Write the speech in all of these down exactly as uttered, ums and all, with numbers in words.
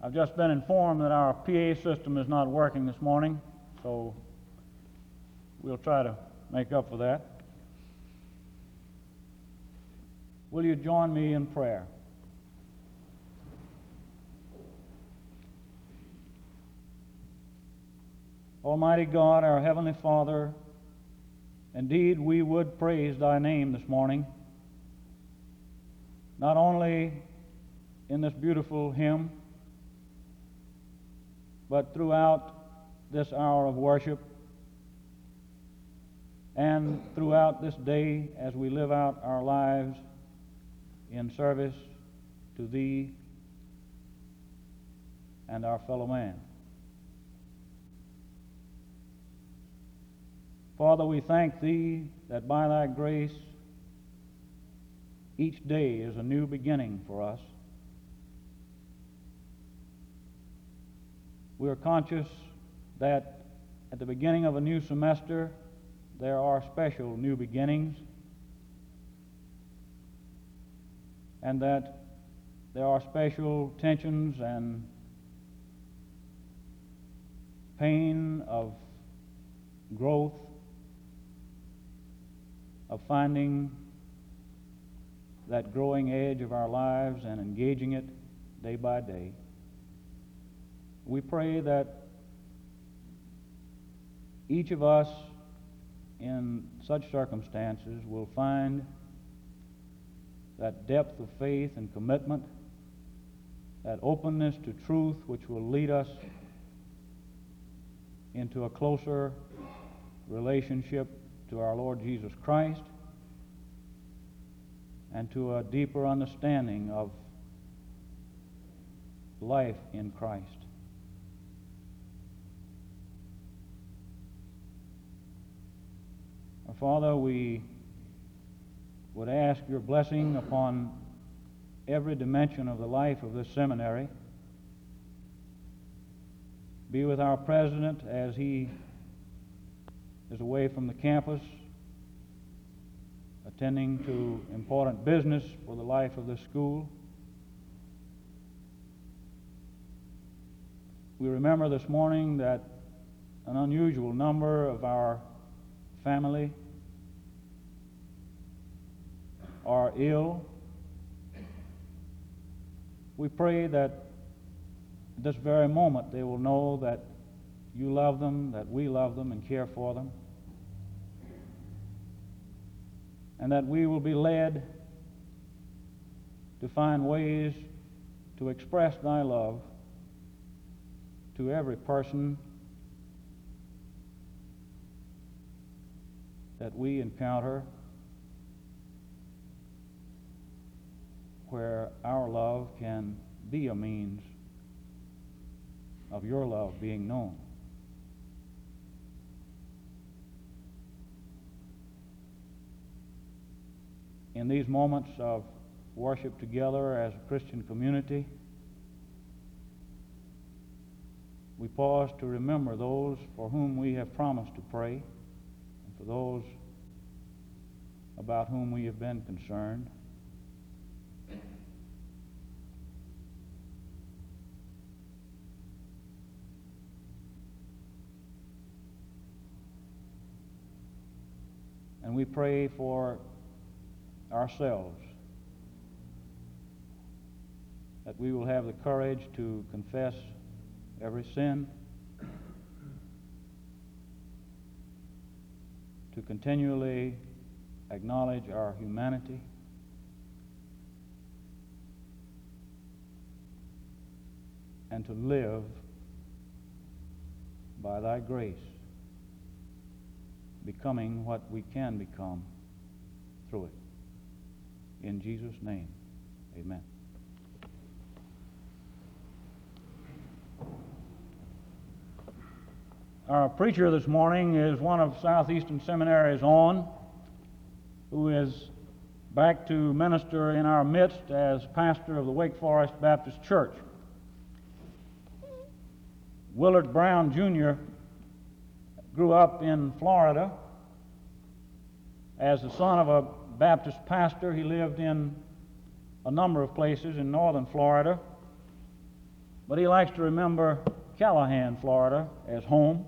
I've just been informed that our P A system is not working this morning, so we'll try to make up for that. Will you join me in prayer? Almighty God, our Heavenly Father, indeed we would praise Thy name this morning, not only in this beautiful hymn, but throughout this hour of worship and throughout this day as we live out our lives in service to Thee and our fellow man. Father, we thank Thee that by Thy grace each day is a new beginning for us. We are conscious that at the beginning of a new semester there are special new beginnings, and that there are special tensions and pain of growth, of finding that growing edge of our lives and engaging it day by day. We pray that each of us in such circumstances will find that depth of faith and commitment, that openness to truth which will lead us into a closer relationship to our Lord Jesus Christ and to a deeper understanding of life in Christ. Our Father, we would ask Your blessing upon every dimension of the life of this seminary. Be with our president as he is away from the campus, attending to important business for the life of this school. We remember this morning that an unusual number of our family are ill. We pray that at this very moment they will know that You love them, that we love them and care for them, and that we will be led to find ways to express Thy love to every person that we encounter, where our love can be a means of Your love being known. In these moments of worship together as a Christian community, we pause to remember those for whom we have promised to pray, and for those about whom we have been concerned. And we pray for ourselves, that we will have the courage to confess every sin, to continually acknowledge our humanity, and to live by Thy grace, becoming what we can become through it. In Jesus' name, amen. Our preacher this morning is one of Southeastern Seminary's own, who is back to minister in our midst as pastor of the Wake Forest Baptist Church. Willard Brown, Junior grew up in Florida. As the son of a Baptist pastor, he lived in a number of places in northern Florida. but he likes to remember Callahan, Florida, as home.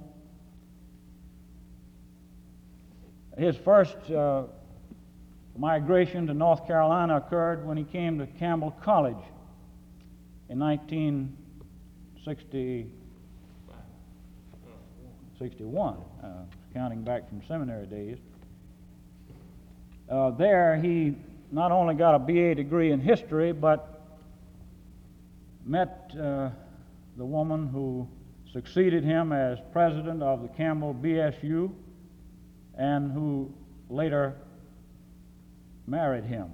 His first uh, migration to North Carolina occurred when he came to Campbell College in nineteen sixty-one, uh, counting back from seminary days. Uh, there he not only got a B A degree in history, but met uh, the woman who succeeded him as president of the Campbell B S U and who later married him.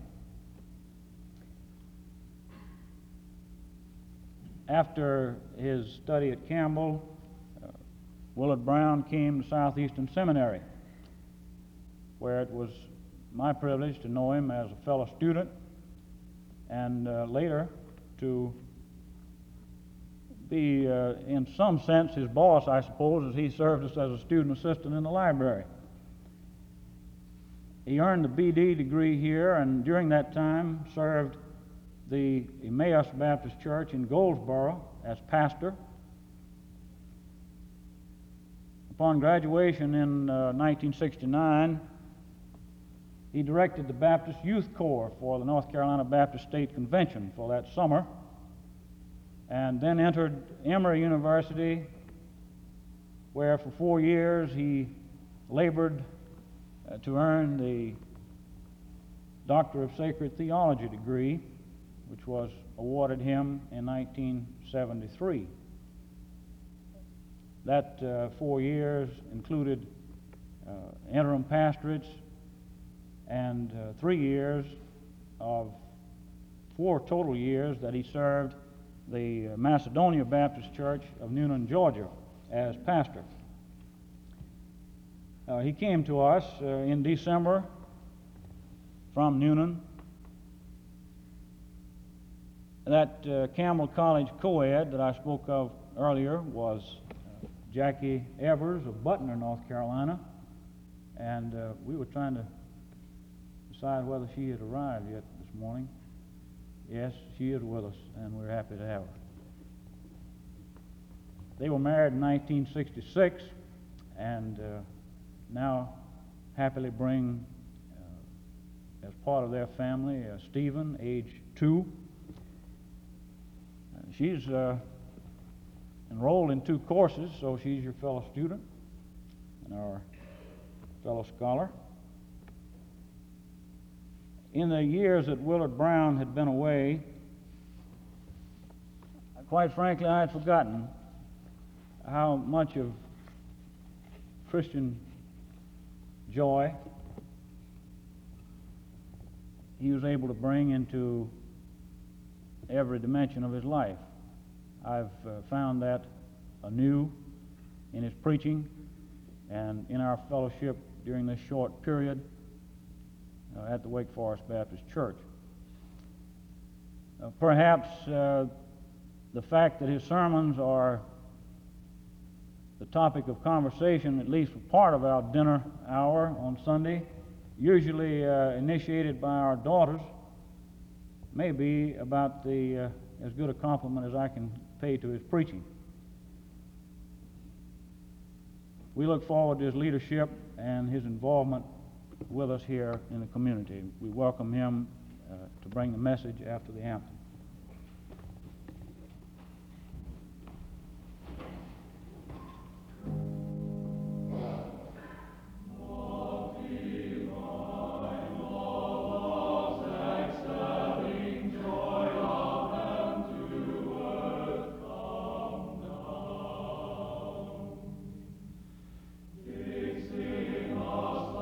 After his study at Campbell, uh, Willard Brown came to Southeastern Seminary, where it was my privilege to know him as a fellow student and uh, later to be, uh, in some sense, his boss, I suppose, as he served us as a student assistant in the library. He earned the B D degree here, and during that time served the Emmaus Baptist Church in Goldsboro as pastor. Upon graduation in uh, nineteen sixty-nine, he directed the Baptist Youth Corps for the North Carolina Baptist State Convention for that summer, and then entered Emory University, where for four years he labored uh, to earn the Doctor of Sacred Theology degree, which was awarded him in nineteen seventy-three. That uh, four years included uh, interim pastorates and uh, three years of four total years that he served the Macedonia Baptist Church of Newnan, Georgia, as pastor. Uh, he came to us uh, in December from Newnan. That uh, Campbell College co-ed that I spoke of earlier was uh, Jackie Evers of Butner, North Carolina, and uh, we were trying to decide whether she had arrived yet this morning. Yes, she is with us, and we're happy to have her. They were married in nineteen sixty-six, and uh, now happily bring, uh, as part of their family, uh, Stephen, age two. Uh, she's uh, enrolled in two courses, so she's your fellow student and our fellow scholar. In the years that Willard Brown had been away, quite frankly, I had forgotten how much of Christian joy he was able to bring into every dimension of his life. I've uh, found that anew in his preaching and in our fellowship during this short period uh, at the Wake Forest Baptist Church. Uh, perhaps uh, the fact that his sermons are the topic of conversation, at least for part of our dinner hour on Sunday, usually uh, initiated by our daughters, may be about the uh, as good a compliment as I can pay to his preaching. We look forward to his leadership and his involvement with us here in the community. We welcome him uh, to bring the message after the anthem.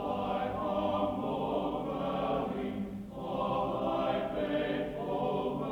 Faithful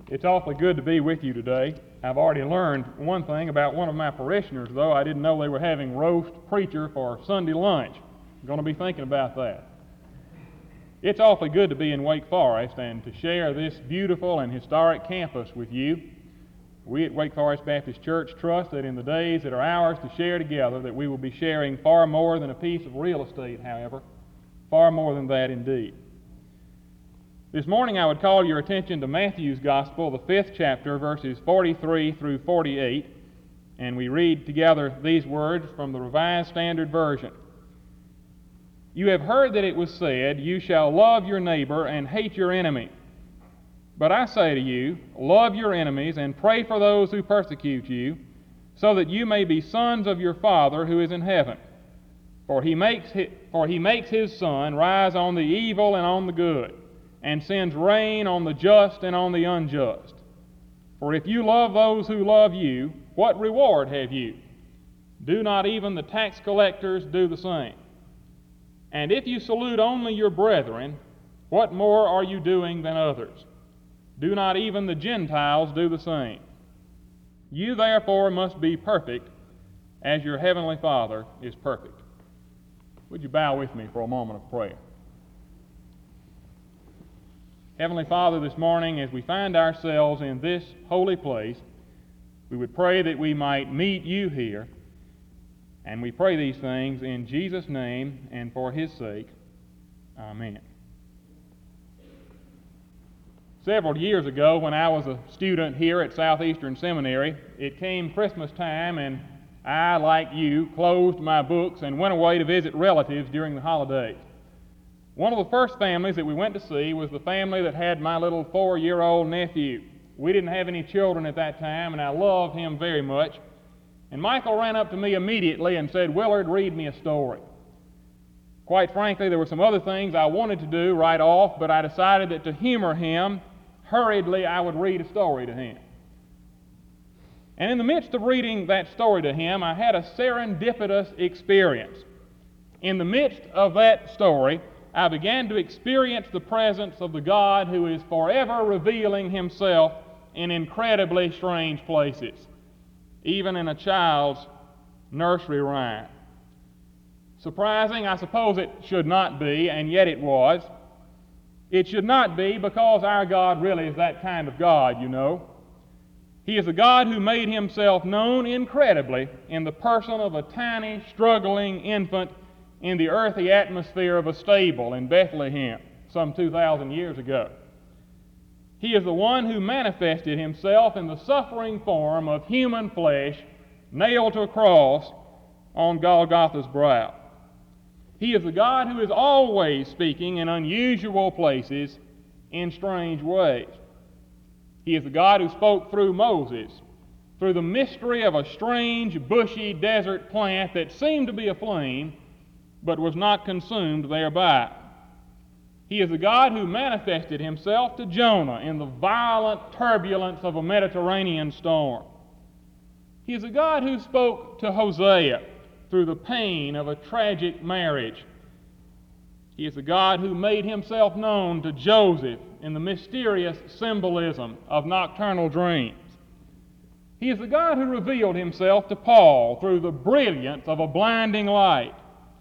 It's awfully good to be with you today. I've already learned one thing about one of my parishioners, though. I didn't know they were having roast preacher for Sunday lunch. I'm going to be thinking about that. It's awfully good to be in Wake Forest and to share this beautiful and historic campus with you. We at Wake Forest Baptist Church trust that in the days that are ours to share together, that we will be sharing far more than a piece of real estate, however, far more than that indeed. This morning I would call your attention to Matthew's Gospel, the fifth chapter, verses forty-three through forty-eight, and we read together these words from the Revised Standard Version. You have heard that it was said, you shall love your neighbor and hate your enemy. But I say to you, love your enemies and pray for those who persecute you, so that you may be sons of your Father who is in heaven. For he makes his, for he makes his sun rise on the evil and on the good, and sends rain on the just and on the unjust. For if you love those who love you, what reward have you? Do not even the tax collectors do the same? And if you salute only your brethren, what more are you doing than others? Do not even the Gentiles do the same? You therefore must be perfect, as your heavenly Father is perfect. Would you bow with me for a moment of prayer? Heavenly Father, this morning, as we find ourselves in this holy place, we would pray that we might meet you here, and we pray these things in Jesus' name and for his sake. Amen. Several years ago, when I was a student here at Southeastern Seminary, it came Christmas time, and I, like you, closed my books and went away to visit relatives during the holidays. One of the first families that we went to see was the family that had my little four-year-old nephew. We didn't have any children at that time, and I loved him very much. And Michael ran up to me immediately and said, Willard, read me a story. Quite frankly, there were some other things I wanted to do right off, but I decided that to humor him, hurriedly I would read a story to him. And in the midst of reading that story to him, I had a serendipitous experience. In the midst of that story, I began to experience the presence of the God who is forever revealing himself in incredibly strange places, even in a child's nursery rhyme. Surprising, I suppose it should not be, and yet it was. It should not be because our God really is that kind of God, you know. He is a God who made himself known incredibly in the person of a tiny, struggling infant in the earthy atmosphere of a stable in Bethlehem some two thousand years ago. He is the one who manifested himself in the suffering form of human flesh nailed to a cross on Golgotha's brow. He is the God who is always speaking in unusual places in strange ways. He is the God who spoke through Moses, through the mystery of a strange, bushy desert plant that seemed to be aflame, but was not consumed thereby. He is the God who manifested himself to Jonah in the violent turbulence of a Mediterranean storm. He is a God who spoke to Hosea through the pain of a tragic marriage. He is the God who made himself known to Joseph in the mysterious symbolism of nocturnal dreams. He is the God who revealed himself to Paul through the brilliance of a blinding light.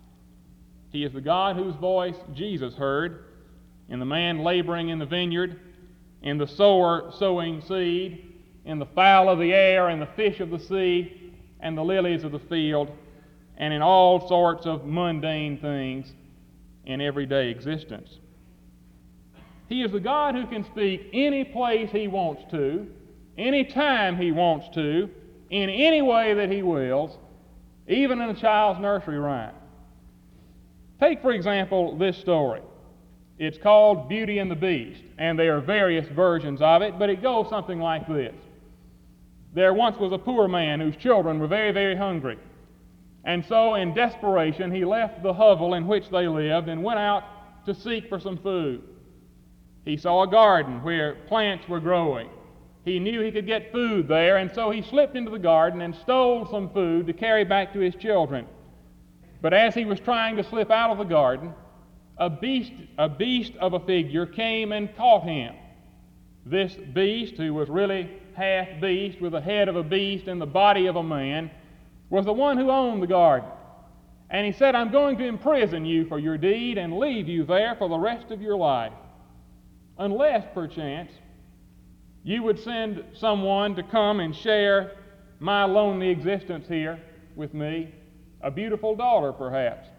He is the God whose voice Jesus heard in the man laboring in the vineyard, in the sower sowing seed, in the fowl of the air and the fish of the sea and the lilies of the field, and in all sorts of mundane things in everyday existence. He is the God who can speak any place he wants to, any time he wants to, in any way that he wills, even in a child's nursery rhyme. Take, for example, this story. It's called Beauty and the Beast, and there are various versions of it, but it goes something like this. There once was a poor man whose children were very, very hungry. And so, in desperation, he left the hovel in which they lived and went out to seek for some food. He saw a garden where plants were growing. He knew he could get food there, and so he slipped into the garden and stole some food to carry back to his children. But as he was trying to slip out of the garden, a beast, a beast of a figure came and caught him. this beast, who was really half beast with the head of a beast and the body of a man, was the one who owned the garden. And he said, I'm going to imprison you for your deed and leave you there for the rest of your life, unless, perchance, you would send someone to come and share my lonely existence here with me, a beautiful daughter, perhaps.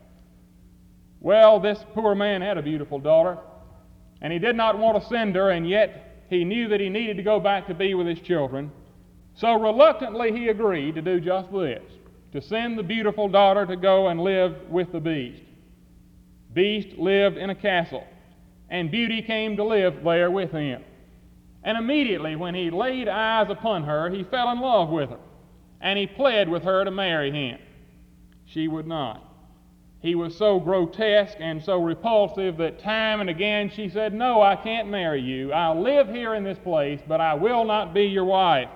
Well, this poor man had a beautiful daughter, and he did not want to send her, and yet he knew that he needed to go back to be with his children. So reluctantly he agreed to do just this, to send the beautiful daughter to go and live with the beast. Beast lived in a castle, and Beauty came to live there with him. And immediately when he laid eyes upon her, he fell in love with her, and he pled with her to marry him. She would not. He was so grotesque and so repulsive that time and again she said, no, I can't marry you. I'll live here in this place, but I will not be your wife.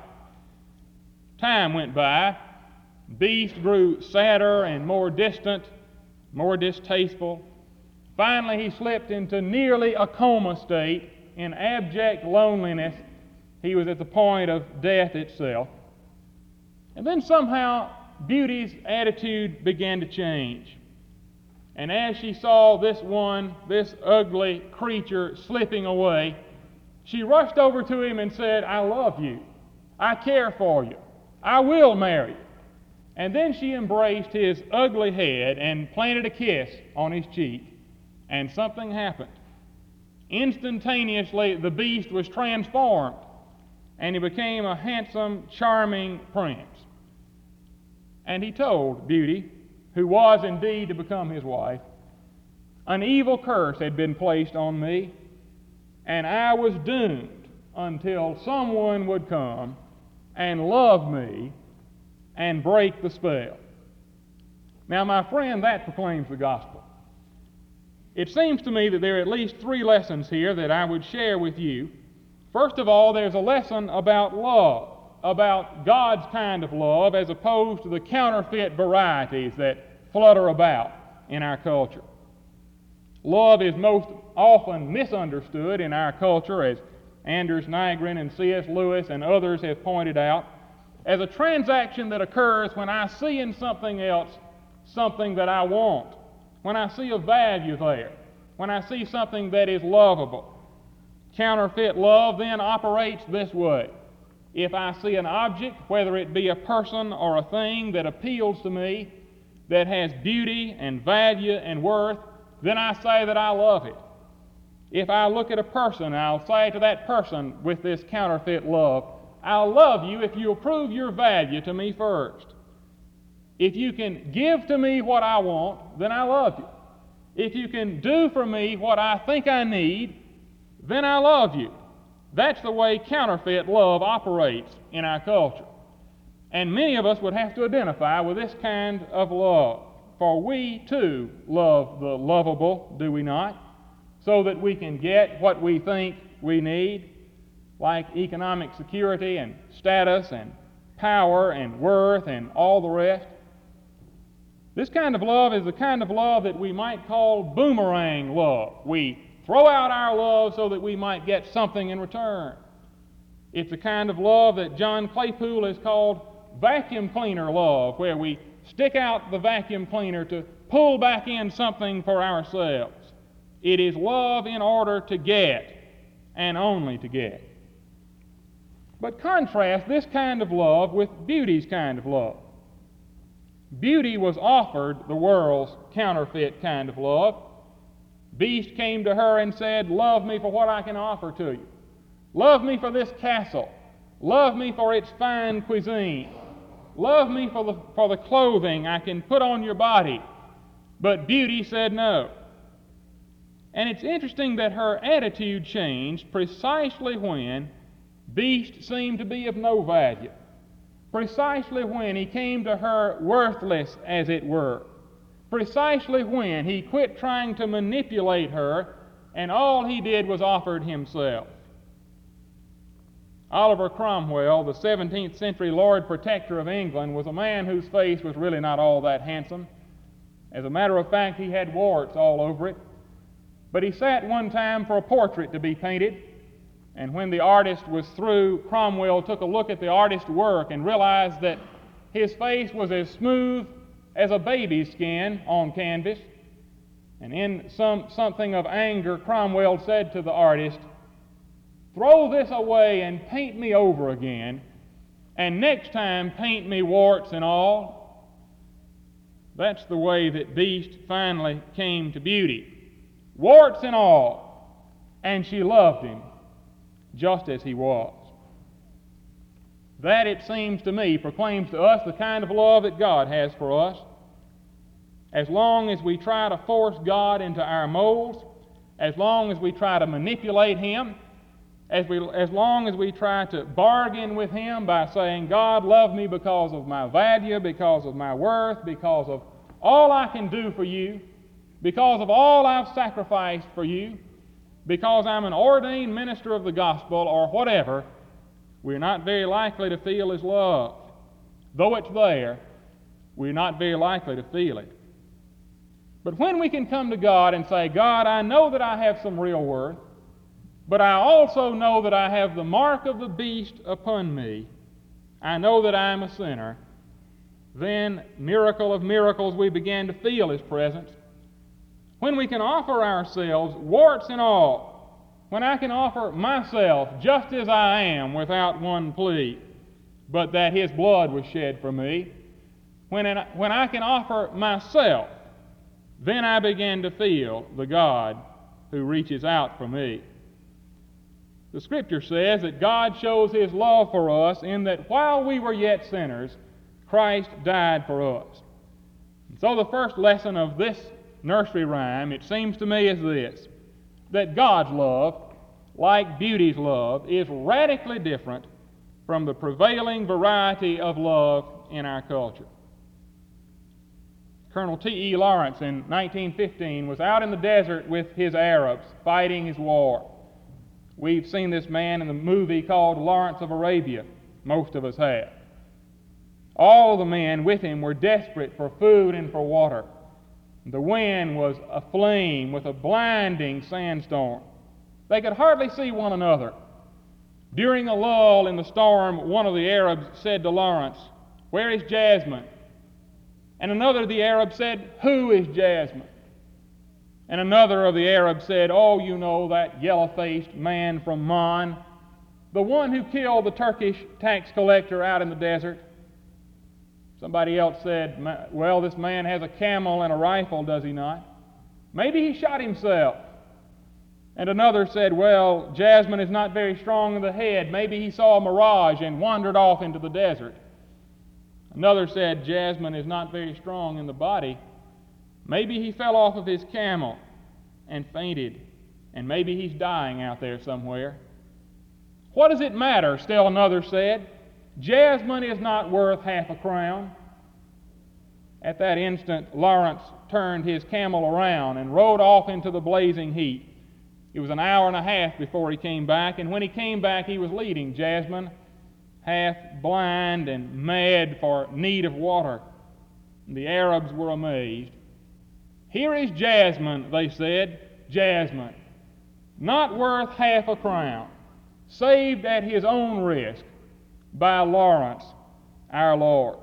Time went by. Beast grew sadder and more distant, more distasteful. Finally, he slipped into nearly a coma state. In abject loneliness, he was at the point of death itself. And then somehow Beauty's attitude began to change. And as she saw this one, this ugly creature slipping away, she rushed over to him and said, I love you. I care for you. I will marry you. And then she embraced his ugly head and planted a kiss on his cheek, and something happened. Instantaneously, the beast was transformed, and he became a handsome, charming prince. And he told Beauty, who was indeed to become his wife, an evil curse had been placed on me, and I was doomed until someone would come and love me and break the spell. Now, my friend, that proclaims the gospel. It seems to me that there are at least three lessons here that I would share with you. First of all, there's a lesson about love, about God's kind of love, as opposed to the counterfeit varieties that flutter about in our culture. Love is most often misunderstood in our culture, as Anders Nygren and C S Lewis and others have pointed out, as a transaction that occurs when I see in something else something that I want, when I see a value there, when I see something that is lovable. Counterfeit love then operates this way. If I see an object, whether it be a person or a thing that appeals to me, that has beauty and value and worth, then I say that I love it. If I look at a person, I'll say to that person with this counterfeit love, I'll love you if you'll prove your value to me first. If you can give to me what I want, then I love you. If you can do for me what I think I need, then I love you. That's the way counterfeit love operates in our culture. And many of us would have to identify with this kind of love. For we, too, love the lovable, do we not? So that we can get what we think we need, like economic security and status and power and worth and all the rest. This kind of love is the kind of love that we might call boomerang love. We throw out our love so that we might get something in return. It's the kind of love that John Claypool has called vacuum cleaner love, where we stick out the vacuum cleaner to pull back in something for ourselves. It is love in order to get, and only to get. But contrast this kind of love with Beauty's kind of love. Beauty was offered the world's counterfeit kind of love. Beast came to her and said, love me for what I can offer to you. Love me for this castle. Love me for its fine cuisine. Love me for the, for the clothing I can put on your body. But Beauty said no. And it's interesting that her attitude changed precisely when Beast seemed to be of no value. Precisely when he came to her worthless, as it were. Precisely when he quit trying to manipulate her, and all he did was offered himself. Oliver Cromwell, the seventeenth century Lord Protector of England, was a man whose face was really not all that handsome. As a matter of fact, he had warts all over it. But he sat one time for a portrait to be painted, And when the artist was through, Cromwell took a look at the artist's work and realized that his face was as smooth as a baby's skin on canvas. And in some, something of anger, Cromwell said to the artist, "Throw this away and paint me over again, and next time paint me warts and all." That's the way that Beast finally came to beauty. Warts and all. And she loved him just as he was. That, it seems to me, proclaims to us the kind of love that God has for us. As long as we try to force God into our molds, as long as we try to manipulate Him, as, we, as long as we try to bargain with Him by saying, "God, love me because of my value, because of my worth, because of all I can do for you, because of all I've sacrificed for you, because I'm an ordained minister of the gospel," or whatever, we're not very likely to feel His love. Though it's there, we're not very likely to feel it. But when we can come to God and say, "God, I know that I have some real worth, but I also know that I have the mark of the beast upon me. I know that I am a sinner," then, miracle of miracles, we begin to feel His presence. When we can offer ourselves, warts and all, when I can offer myself just as I am without one plea, but that His blood was shed for me, when, in, when I can offer myself, then I begin to feel the God who reaches out for me. The Scripture says that God shows His love for us in that while we were yet sinners, Christ died for us. And so the first lesson of this nursery rhyme, it seems to me, is this: that God's love, like beauty's love, is radically different from the prevailing variety of love in our culture. Colonel T E Lawrence in nineteen fifteen was out in the desert with his Arabs fighting his war. We've seen this man in the movie called Lawrence of Arabia. Most of us have. All the men with him were desperate for food and for water. The wind was aflame with a blinding sandstorm. They could hardly see one another. During a lull in the storm, one of the Arabs said to Lawrence, "Where is Jasmine?" And another of the Arabs said, "Who is Jasmine?" And another of the Arabs said, "Oh, you know, that yellow-faced man from Mon, the one who killed the Turkish tax collector out in the desert." Somebody else said, "Well, this man has a camel and a rifle, does he not? Maybe he shot himself." And another said, "Well, Jasmine is not very strong in the head. Maybe he saw a mirage and wandered off into the desert." Another said, "Jasmine is not very strong in the body. Maybe he fell off of his camel and fainted, and maybe he's dying out there somewhere." "What does it matter?" still another said. "Jasmine is not worth half a crown." At that instant, Lawrence turned his camel around and rode off into the blazing heat. It was an hour and a half before he came back, and when he came back, he was leading Jasmine, half blind and mad for need of water. And the Arabs were amazed. "Here is Jasmine," they said, "Jasmine, not worth half a crown, saved at his own risk by Lawrence, our Lord."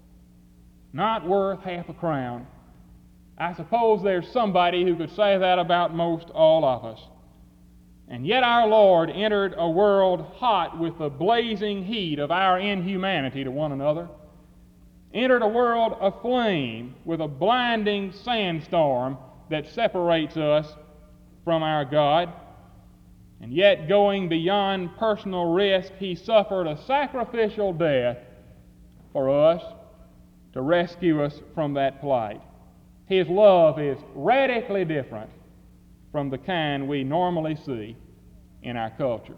Not worth half a crown. I suppose there's somebody who could say that about most all of us. And yet our Lord entered a world hot with the blazing heat of our inhumanity to one another, entered a world aflame with a blinding sandstorm that separates us from our God, and yet going beyond personal risk, He suffered a sacrificial death for us to rescue us from that plight. His love is radically different from the kind we normally see in our culture.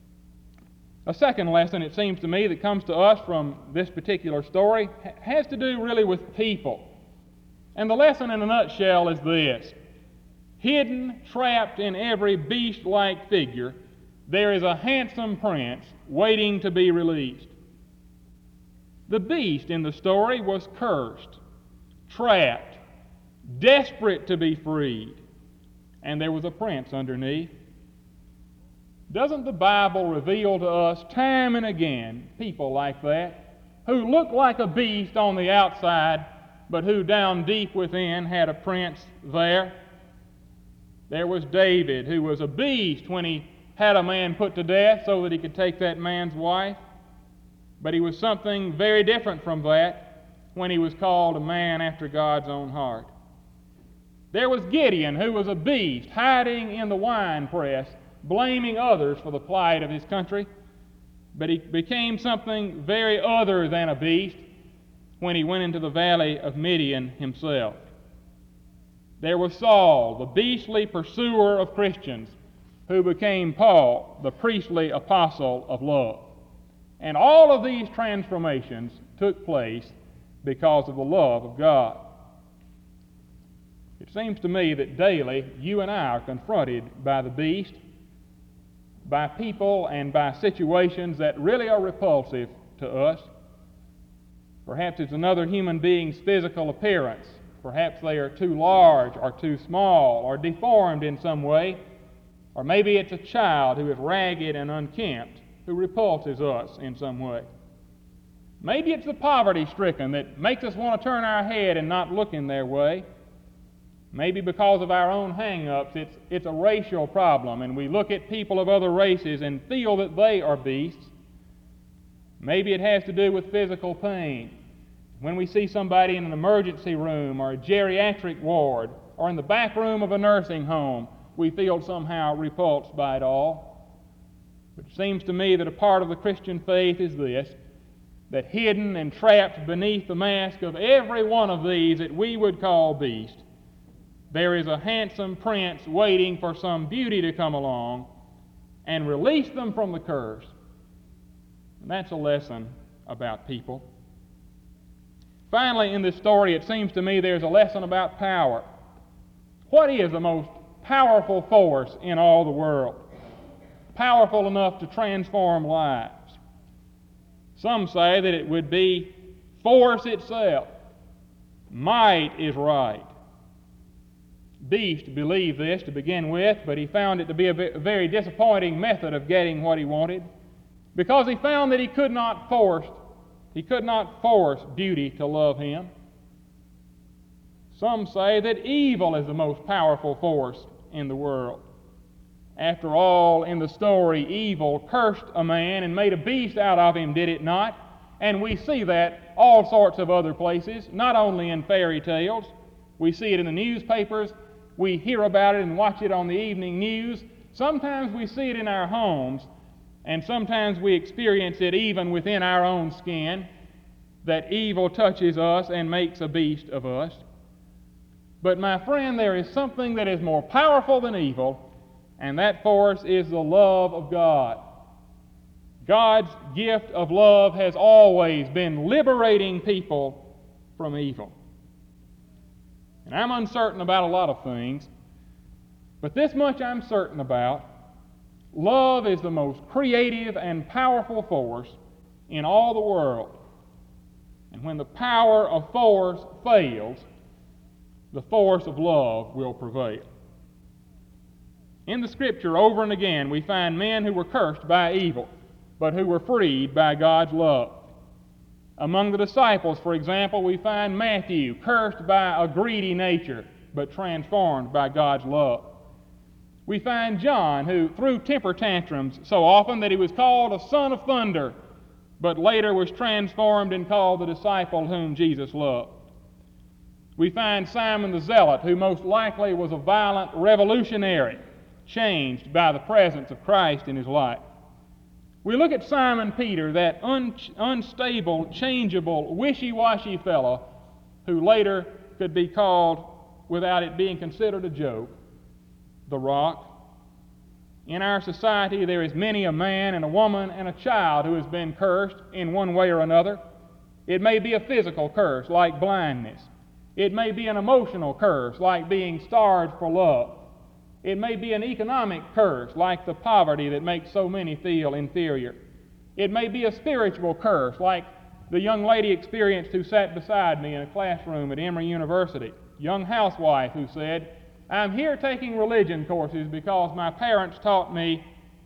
A second lesson, it seems to me, that comes to us from this particular story has to do really with people. And the lesson in a nutshell is this: hidden, trapped in every beast-like figure, there is a handsome prince waiting to be released. The beast in the story was cursed, trapped, desperate to be freed, and there was a prince underneath. Doesn't the Bible reveal to us time and again people like that, who look like a beast on the outside, but who down deep within had a prince there? There was David, who was a beast when he had a man put to death so that he could take that man's wife. But he was something very different from that when he was called a man after God's own heart. There was Gideon, who was a beast, hiding in the wine press, blaming others for the plight of his country. But he became something very other than a beast when he went into the valley of Midian himself. There was Saul, the beastly pursuer of Christians, who became Paul, the priestly apostle of love. And all of these transformations took place because of the love of God. It seems to me that daily you and I are confronted by the beast, by people and by situations that really are repulsive to us. Perhaps it's another human being's physical appearance. Perhaps they are too large or too small or deformed in some way. Or maybe it's a child who is ragged and unkempt who repulses us in some way. Maybe it's the poverty-stricken that makes us want to turn our head and not look in their way. Maybe because of our own hang-ups, it's, it's a racial problem, and we look at people of other races and feel that they are beasts. Maybe it has to do with physical pain. When we see somebody in an emergency room or a geriatric ward or in the back room of a nursing home, we feel somehow repulsed by it all. But it seems to me that a part of the Christian faith is this, that hidden and trapped beneath the mask of every one of these that we would call beast, there is a handsome prince waiting for some beauty to come along and release them from the curse. And that's a lesson about people. Finally, in this story, it seems to me there's a lesson about power. What is the most powerful force in all the world? Powerful enough to transform lives. Some say that it would be force itself. Might is right. Beast believed this to begin with, but he found it to be a very disappointing method of getting what he wanted, because he found that he could not force, he could not force beauty to love him. Some say that evil is the most powerful force in the world. After all, in the story, evil cursed a man and made a beast out of him, did it not? And we see that all sorts of other places, not only in fairy tales. We see it in the newspapers. We hear about it and watch it on the evening news. Sometimes we see it in our homes, and sometimes we experience it even within our own skin, that evil touches us and makes a beast of us. But my friend, there is something that is more powerful than evil, and that force is the love of God. God's gift of love has always been liberating people from evil. And I'm uncertain about a lot of things, but this much I'm certain about. Love is the most creative and powerful force in all the world. And when the power of force fails, the force of love will prevail. In the Scripture, over and again, we find men who were cursed by evil, but who were freed by God's love. Among the disciples, for example, we find Matthew, cursed by a greedy nature, but transformed by God's love. We find John, who threw temper tantrums so often that he was called a son of thunder, but later was transformed and called the disciple whom Jesus loved. We find Simon the Zealot, who most likely was a violent revolutionary, changed by the presence of Christ in his life. We look at Simon Peter, that un- unstable, changeable, wishy-washy fellow who later could be called, without it being considered a joke, the Rock. In our society, there is many a man and a woman and a child who has been cursed in one way or another. It may be a physical curse, like blindness. It may be an emotional curse, like being starved for love. It may be an economic curse, like the poverty that makes so many feel inferior. It may be a spiritual curse, like the young lady experienced who sat beside me in a classroom at Emory University, young housewife who said, "I'm here taking religion courses because my parents taught me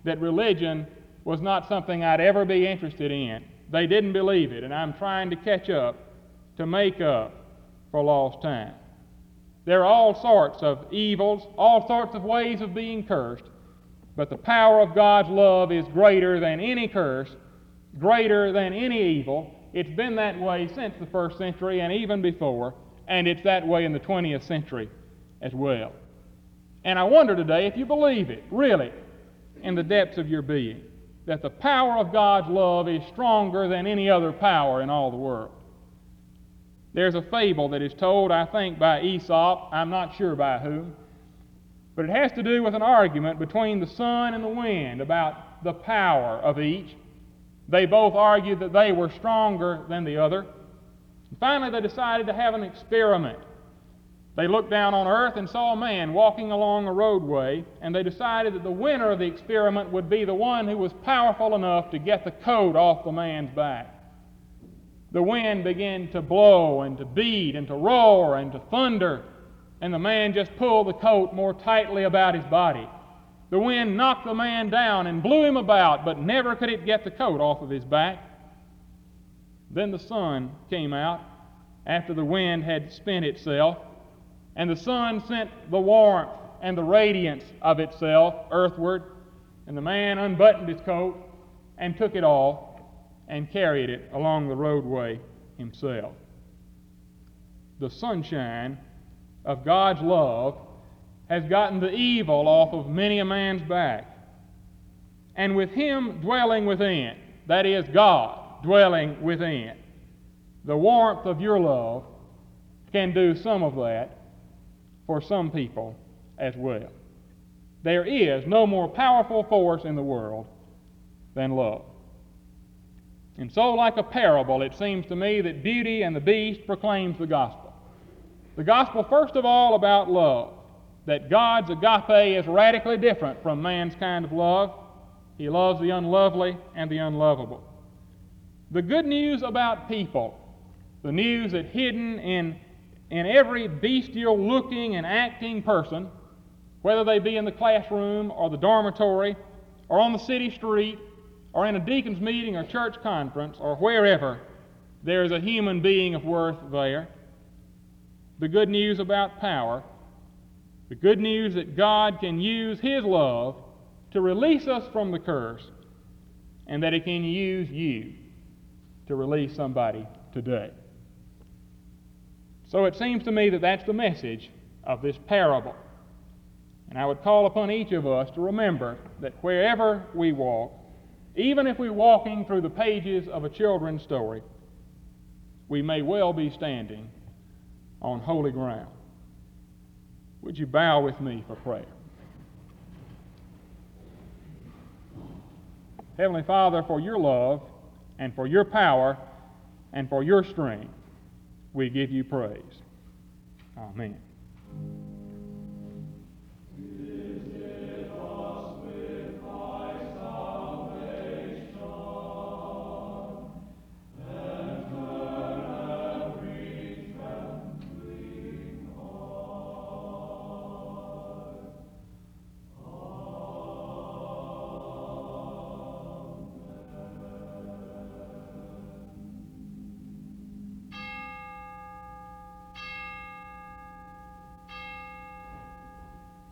that religion was not something I'd ever be interested in. They didn't believe it, and I'm trying to catch up, to make up for lost time. There are all sorts of evils, all sorts of ways of being cursed, but the power of God's love is greater than any curse, greater than any evil. It's been that way since the first century and even before, and it's that way in the twentieth century as well. And I wonder today if you believe it, really, in the depths of your being, that the power of God's love is stronger than any other power in all the world. There's a fable that is told, I think, by Aesop, I'm not sure by whom, but it has to do with an argument between the sun and the wind about the power of each. They both argued that they were stronger than the other. And finally, they decided to have an experiment. They looked down on earth and saw a man walking along a roadway, and they decided that the winner of the experiment would be the one who was powerful enough to get the coat off the man's back. The wind began to blow and to beat and to roar and to thunder, and the man just pulled the coat more tightly about his body. The wind knocked the man down and blew him about, but never could it get the coat off of his back. Then the sun came out after the wind had spent itself, and the sun sent the warmth and the radiance of itself earthward, and the man unbuttoned his coat and took it off and carried it along the roadway himself. The sunshine of God's love has gotten the evil off of many a man's back. And with Him dwelling within, that is, God dwelling within, the warmth of your love can do some of that for some people as well. There is no more powerful force in the world than love. And so, like a parable, it seems to me that Beauty and the Beast proclaims the gospel. The gospel, first of all, about love, that God's agape is radically different from man's kind of love. He loves the unlovely and the unlovable. The good news about people, the news that hidden in, in every bestial-looking and acting person, whether they be in the classroom or the dormitory or on the city street or in a deacon's meeting or church conference or wherever, there is a human being of worth there. The good news about power, the good news that God can use His love to release us from the curse, and that He can use you to release somebody today. So it seems to me that that's the message of this parable. And I would call upon each of us to remember that wherever we walk, even if we're walking through the pages of a children's story, we may well be standing on holy ground. Would you bow with me for prayer? Heavenly Father, for your love and for your power and for your strength, we give you praise. Amen.